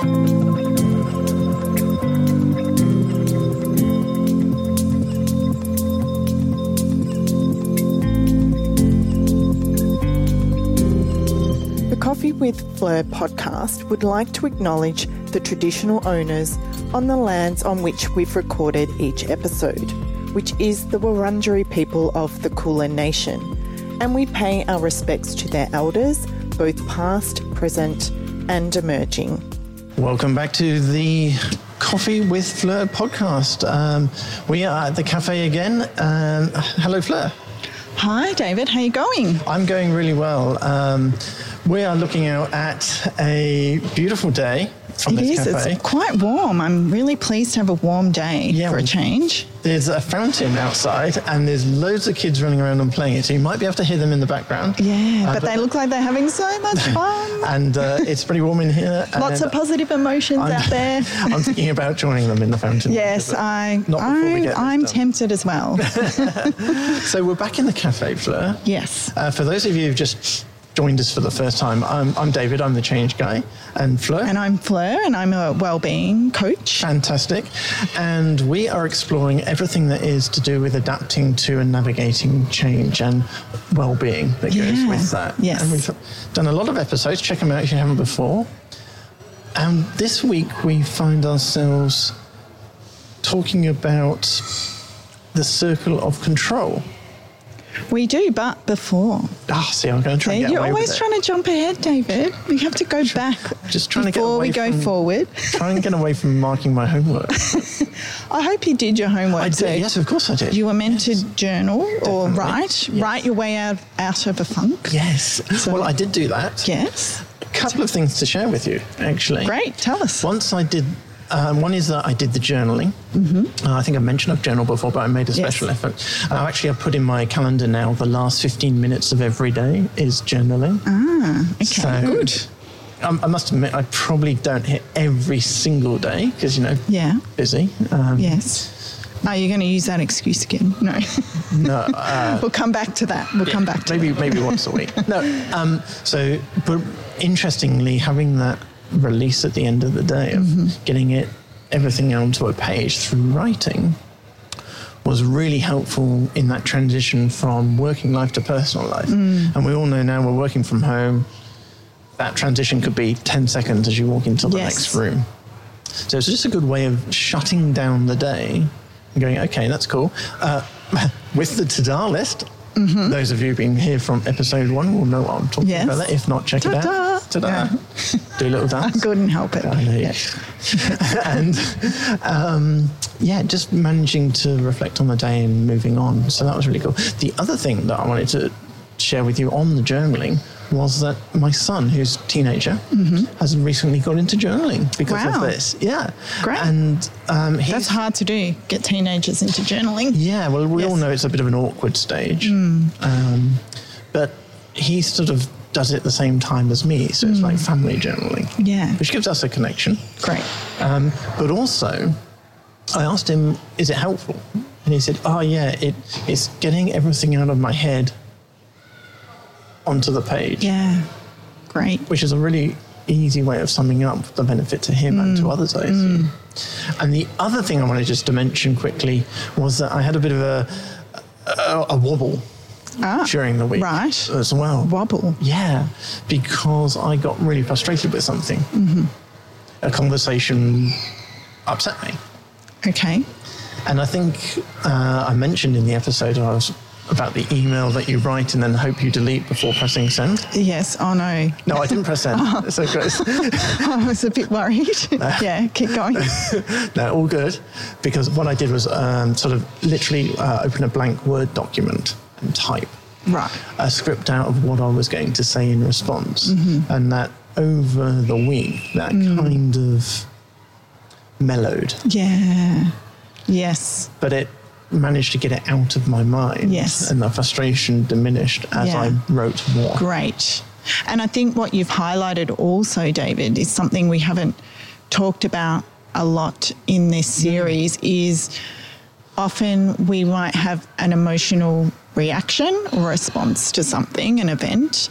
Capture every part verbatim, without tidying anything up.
Coffee with Fleur podcast would like to acknowledge the traditional owners on the lands on which we've recorded each episode, which is the Wurundjeri people of the Kulin Nation, and we pay our respects to their elders, both past, present and emerging. Welcome back to the Coffee with Fleur podcast. Um, we are at the cafe again. Um, hello, Fleur. Hi, David. How are you going? I'm going really well. Um, we are looking out at a beautiful day from it this is. cafe. It's quite warm. I'm really pleased to have a warm day yeah, for well, a change. There's a fountain outside and there's loads of kids running around and playing it, so you might be able to hear them in the background. Yeah, uh, but, but they look like they're having so much fun. And uh, it's pretty warm in here. Lots of positive emotions I'm, out there. I'm thinking about joining them in the fountain. Yes, I, not before we get I'm, I'm done. tempted as well. So we're back in the cafe, Fleur. Yes. Uh, for those of you who've just joined us for the first time, I'm, I'm David, I'm the change guy, and Fleur. And I'm Fleur, and I'm a wellbeing coach. Fantastic. And we are exploring everything that is to do with adapting to and navigating change and well-being that yeah. goes with that. Yes. And we've done a lot of episodes. Check them out if you haven't before. And this week we find ourselves talking about the circle of control. We do, but before. Ah, see, I'm going to try See, and get you're away always with it. trying to jump ahead, David. We have to go back Just trying to get before away we go from, forward. Try and get away from marking my homework. I hope you did your homework. I did, so yes, of course I did. You were meant yes. to journal or Definitely. write, yes. write your way out, out of a funk. Yes. So, well, I did do that. Yes. A couple of things to share with you, actually. Great, tell us. Once I did, um, one is that I did the journaling. Mm-hmm. Uh, I think I mentioned I've journaled before, but I made a special yes. effort. And I actually have put in my calendar now the last fifteen minutes of every day is journaling. Ah, okay, so, good. I, I must admit, I probably don't hit every single day because, you know, yeah. busy. Um, yes. Are you going to use that excuse again? No. No. Uh, we'll come back to that. We'll yeah, come back to maybe that. maybe once a week. No. Um, so, but interestingly, having that release at the end of the day of mm-hmm. getting it everything onto a page through writing was really helpful in that transition from working life to personal life. Mm. And we all know now we're working from home. That transition could be ten seconds as you walk into the yes. next room. So it's just a good way of shutting down the day and going, okay, that's cool. Uh, with the to-do list, mm-hmm. those of you who've been here from episode one will know what I'm talking yes. about that. If not, check Ta-da. it out. Ta-da. Yeah. Do a little dance. I couldn't help it. I know. Yeah. And um, yeah, just managing to reflect on the day and moving on. So that was really cool. The other thing that I wanted to share with you on the journaling was that my son, who's a teenager, mm-hmm. has recently got into journaling because wow. of this. Yeah. Great. And um, he's, that's hard to do, get teenagers into journaling. Yeah, well, we yes. all know it's a bit of an awkward stage. Mm. Um, but he sort of does it at the same time as me, so it's mm. like family journaling. Yeah. Which gives us a connection. Great. Um, but also, I asked him, is it helpful? And he said, oh, yeah, it, it's getting everything out of my head onto the page. Yeah, great. Which is a really easy way of summing up the benefit to him mm. and to others, I assume. Mm. And the other thing I wanted just to mention quickly was that I had a bit of a, a, a wobble ah, during the week right. as well. Wobble? Yeah, because I got really frustrated with something. Mm-hmm. A conversation upset me. Okay. And I think uh, I mentioned in the episode I was about the email that you write and then hope you delete before pressing send. Yes. Oh, no. No, I didn't press send. Oh. So good. I was a bit worried. No. Yeah, keep going. No, all good. Because what I did was um, sort of literally uh, open a blank Word document and type right. a script out of what I was going to say in response. Mm-hmm. And that over the week, that mm. kind of mellowed. Yeah. Yes. But it managed to get it out of my mind. Yes. And the frustration diminished as yeah. I wrote more. Great. And I think what you've highlighted also, David, is something we haven't talked about a lot in this series mm. is often we might have an emotional reaction or response to something, an event,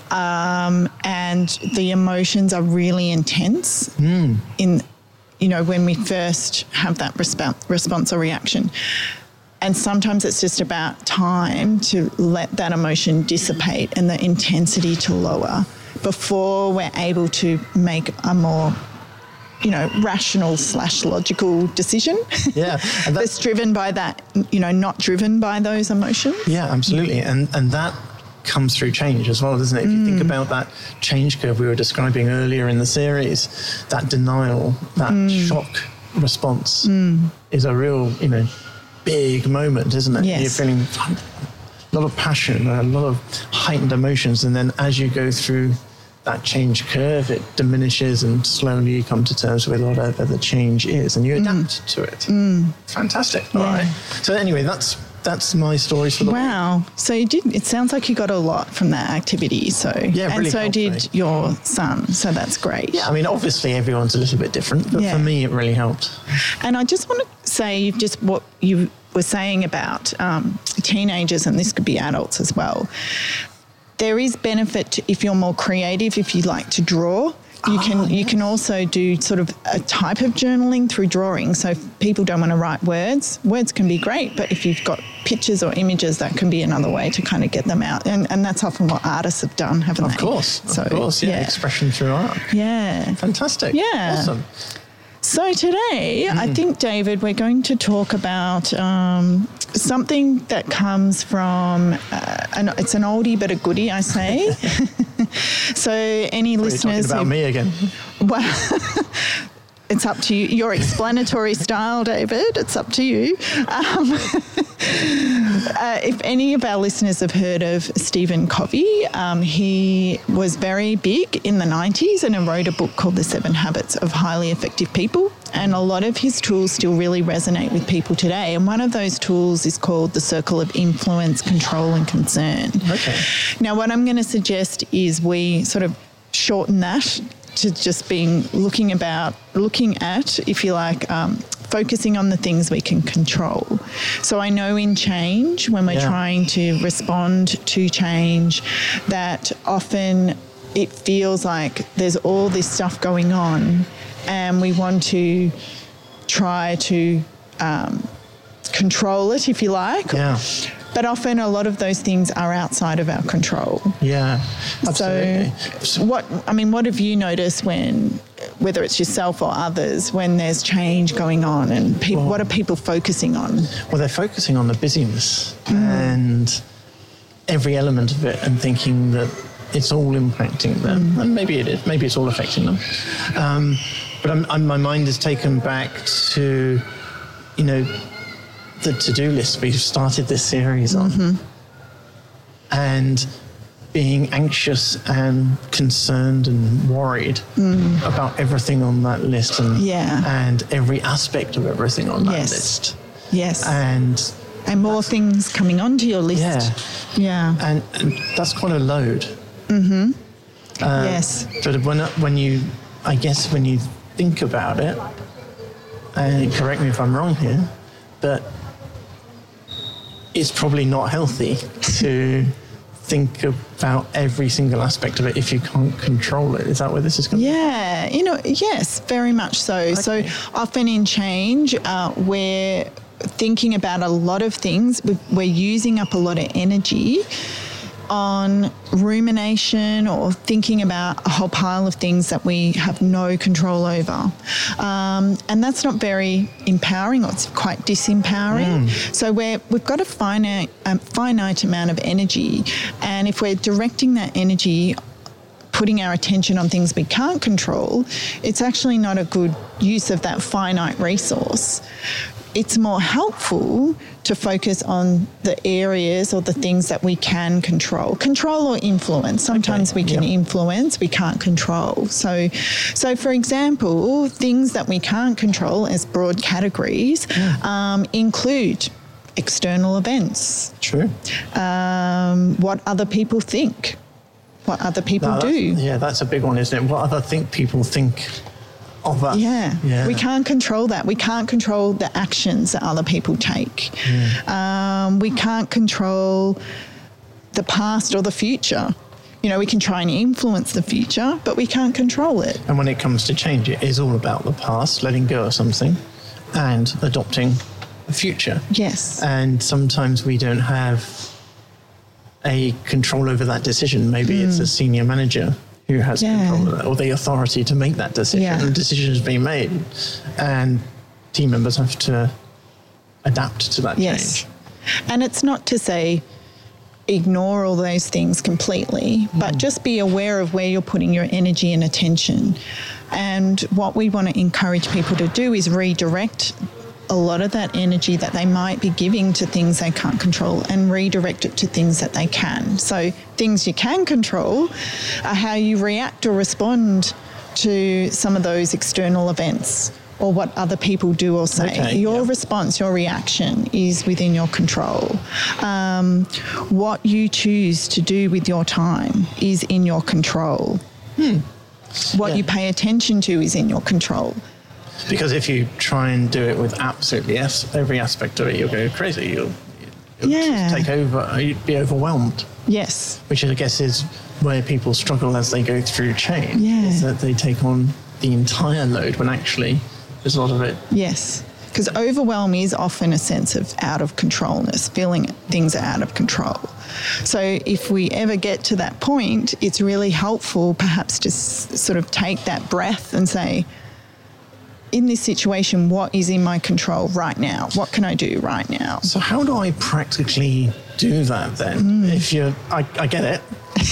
um, and the emotions are really intense mm. in, you know, when we first have that resp- response or reaction. And sometimes it's just about time to let that emotion dissipate and the intensity to lower before we're able to make a more, you know, rational slash logical decision. Yeah. And that's driven by that, you know, not driven by those emotions. Yeah, absolutely. And and that comes through change as well, doesn't it? If you mm. think about that change curve we were describing earlier in the series, that denial, that mm. shock response mm. is a real, you know, big moment, isn't it? Yes. You're feeling a lot of passion, a lot of heightened emotions, and then as you go through that change curve, it diminishes and slowly you come to terms with whatever the change is and you adapt mm. to it. Mm. Fantastic. Yeah. All right. So anyway, that's that's my stories for the wow. week. So you did. It sounds like you got a lot from that activity. So yeah, and really so did me. your son. So that's great. Yeah, I mean, obviously everyone's a little bit different, but yeah. for me, it really helped. And I just want to say just what you were saying about um, teenagers, and this could be adults as well. There is benefit to, if you're more creative, if you like to draw. You can oh, yes. you can also do sort of a type of journaling through drawing. So if people don't want to write words, words can be great, but if you've got pictures or images, that can be another way to kind of get them out. And and that's often what artists have done, haven't of they? Of course, so, of course, yeah. yeah. Expression through art. Yeah. Fantastic. Yeah. Awesome. So today, mm. I think, David, we're going to talk about um, something that comes from, uh, an, it's an oldie but a goodie, I say. So any what listeners... Are you talking about me again? Well, it's up to you. Your explanatory style, David, it's up to you. Um, uh, if any of our listeners have heard of Stephen Covey, um, he was very big in the nineties and wrote a book called The Seven Habits of Highly Effective People. And a lot of his tools still really resonate with people today. And one of those tools is called the Circle of Influence, Control and Concern. Okay. Now, what I'm going to suggest is we sort of shorten that to just being looking about, looking at, if you like, um, focusing on the things we can control. So I know in change, when we're yeah. trying to respond to change, that often it feels like there's all this stuff going on and we want to try to um, control it, if you like. Yeah. But often a lot of those things are outside of our control. Yeah, absolutely. So what, I mean, what have you noticed when, whether it's yourself or others, when there's change going on and people, well, what are people focusing on? Well, they're focusing on the busyness mm. and every element of it and thinking that it's all impacting them. Mm. And maybe it is, maybe it's all affecting them. Um, but I'm, I'm, my mind is taken back to, you know, the to-do list we've started this series on, mm-hmm. and being anxious and concerned and worried mm. about everything on that list and yeah. and every aspect of everything on that yes. list. Yes. And and more things coming onto your list. Yeah. Yeah. And, and that's quite a load. Mm-hmm. Uh, yes. But when when you, I guess when you think about it, and correct me if I'm wrong here, but it's probably not healthy to think about every single aspect of it if you can't control it. Is that where this is coming from? Yeah, you know, yes, very much so. Okay. So often in change, uh, we're thinking about a lot of things. We're using up a lot of energy on rumination or thinking about a whole pile of things that we have no control over. Um, and that's not very empowering, or it's quite disempowering. Mm. So we're, we've got a finite, um, finite amount of energy, and if we're directing that energy, putting our attention on things we can't control, it's actually not a good use of that finite resource. It's more helpful to focus on the areas or the things that we can control. Control or influence. Sometimes okay. we can yeah. influence, we can't control. So, so for example, things that we can't control as broad categories yeah. um, include external events. True. Um, what other people think. What other people no, do. Yeah, that's a big one, isn't it? What other think people think of us. Yeah. yeah. We can't control that. We can't control the actions that other people take. Yeah. Um, we can't control the past or the future. You know, we can try and influence the future, but we can't control it. And when it comes to change, it is all about the past, letting go of something and adopting a future. Yes. And sometimes we don't have a control over that decision. Maybe mm. it's a senior manager who has yeah. control of that, or the authority to make that decision. Yeah. And the decision has been made, and team members have to adapt to that yes. change. And it's not to say ignore all those things completely, but mm. just be aware of where you're putting your energy and attention. And what we want to encourage people to do is redirect a lot of that energy that they might be giving to things they can't control and redirect it to things that they can. So things you can control are how you react or respond to some of those external events or what other people do or say. Okay, your yeah. response, your reaction is within your control. Um, what you choose to do with your time is in your control. Hmm. What yeah. you pay attention to is in your control. Because if you try and do it with absolutely every aspect of it, you'll go crazy. You'll, you'll yeah. take over, you'd be overwhelmed. Yes. Which I guess is where people struggle as they go through change. Yeah. Is that they take on the entire load when actually there's a lot of it. Yes. Because overwhelm is often a sense of out of controlness, feeling things are out of control. So if we ever get to that point, it's really helpful perhaps to s- sort of take that breath and say, in this situation, what is in my control right now? What can I do right now? So how do I practically do that then? Mm. If you're, I, I get it.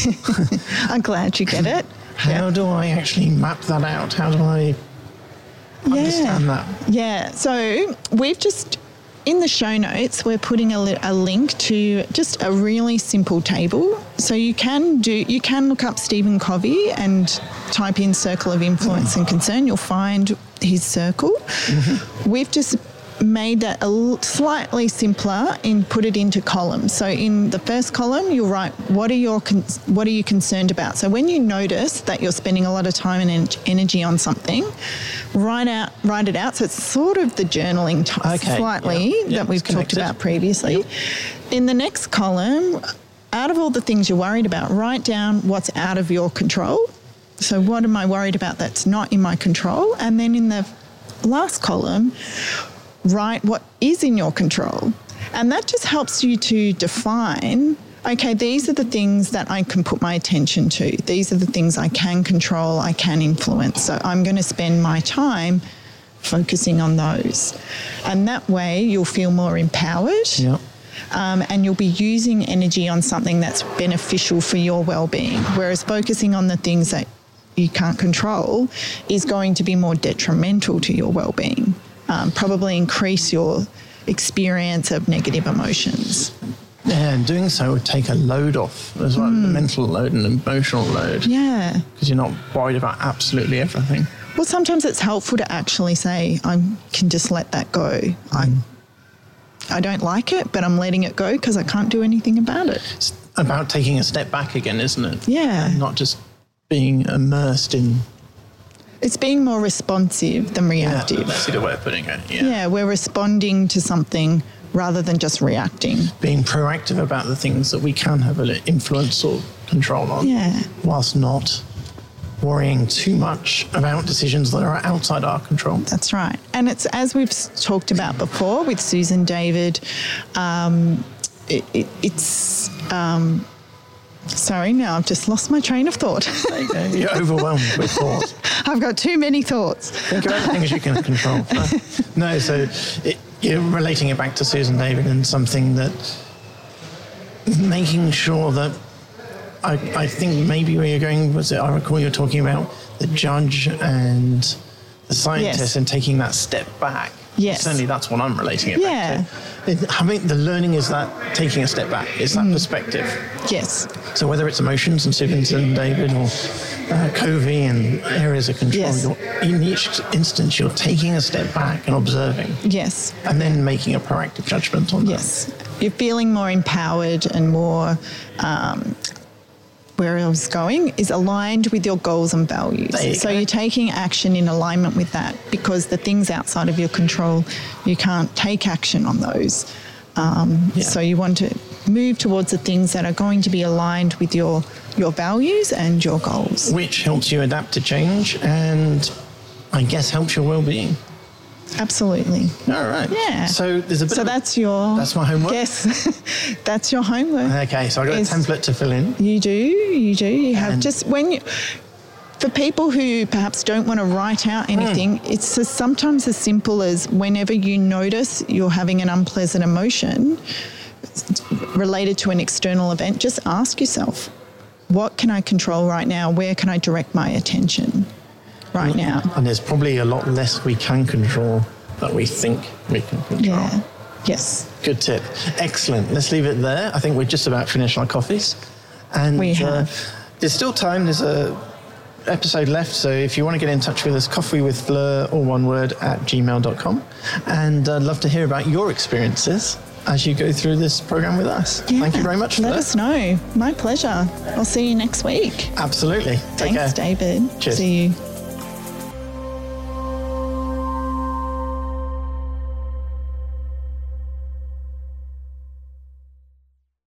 I'm glad you get it. How yep. do I actually map that out? How do I understand yeah. that? Yeah. So we've just, in the show notes, we're putting a, li- a link to just a really simple table. So you can do, you can look up Stephen Covey and type in circle of influence mm. and concern. You'll find his circle. Mm-hmm. We've just made that a l- slightly simpler and put it into columns. So in the first column, you'll write what are your con- what are you concerned about. So when you notice that you're spending a lot of time and en- energy on something, write out write it out. So it's sort of the journaling t- okay. slightly yeah. Yeah. that we've it's talked connected. about previously. Yep. In the next column, out of all the things you're worried about, write down what's out of your control. So what am I worried about that's not in my control? And then in the last column, write what is in your control. And that just helps you to define, okay, these are the things that I can put my attention to. These are the things I can control, I can influence. So I'm going to spend my time focusing on those. And that way you'll feel more empowered. Yep. Um, and you'll be using energy on something that's beneficial for your well-being. Whereas focusing on the things that you can't control is going to be more detrimental to your well-being. Um, probably increase your experience of negative emotions. Yeah, and doing so would take a load off as well, mm. the mental load and emotional load. Yeah. Because you're not worried about absolutely everything. Well, sometimes it's helpful to actually say, I can just let that go. Mm. I I don't like it, but I'm letting it go because I can't do anything about it. It's about taking a step back again, isn't it? Yeah. And not just being immersed in... It's being more responsive than reactive. Yeah, that's the way of putting it. Yeah. yeah, we're responding to something rather than just reacting. Being proactive about the things that we can have an influence or control on. Yeah. Whilst not worrying too much about decisions that are outside our control. That's right. And it's, as we've talked about before with Susan David, um, it, it, it's... Um, Sorry, now I've just lost my train of thought. There you go. You're overwhelmed with thoughts. I've got too many thoughts. Think about the things you can control. No, so it, you're relating it back to Susan David and something that making sure that I, I think maybe where you're going was it, I recall you were talking about the judge and the scientist yes. and taking that step back. Yes. Certainly that's what I'm relating it yeah. back to. It, I mean, the learning is that taking a step back, it's that mm. perspective. Yes. So whether it's emotions and Susan David or uh, Covey and areas of control, yes. you're, in each instance you're taking a step back and observing. Yes. And then making a proactive judgment on yes. that. Yes. You're feeling more empowered and more... Um, where I was going is aligned with your goals and values. You so go. you're taking action in alignment with that, because the things outside of your control, you can't take action on those. Um, Yeah. So you want to move towards the things that are going to be aligned with your your values and your goals. Which helps you adapt to change and I guess helps your well-being. Absolutely. All right. Yeah. So there's a bit So of that's your... That's my homework? Yes. That's your homework. Okay, so I got Is- a template to fill in. You do, you do. You have And- just when you, for people who perhaps don't want to write out anything, Hmm. it's as, sometimes as simple as whenever you notice you're having an unpleasant emotion related to an external event, just ask yourself, what can I control right now? Where can I direct my attention right now? And there's probably a lot less we can control that we think we can control. Yeah. Yes. Good tip. Excellent. Let's leave it there. I think we're just about finished our coffees. And We uh, have. there's still time. There's a episode left. So if you want to get in touch with us, coffee with Fleur, all one word, at gmail dot com. And I'd love to hear about your experiences as you go through this program with us. Yeah. Thank you very much for Let that. us know. My pleasure. I'll see you next week. Absolutely. Take Thanks, care. David. Cheers. See you.